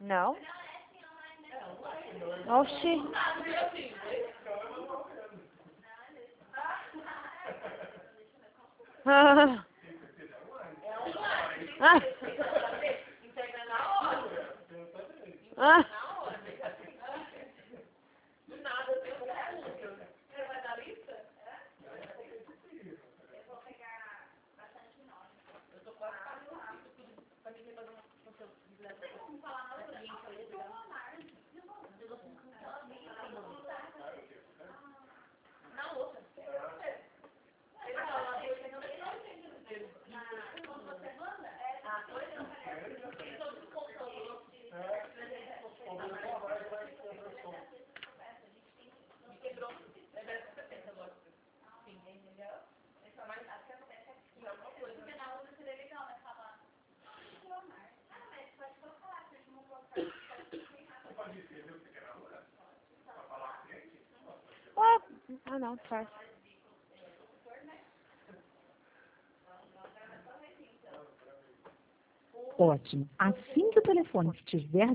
Não? Oxi. Ah. Ah. Ah. What? Ah, não, faz. Ótimo. Assim que o telefone estiver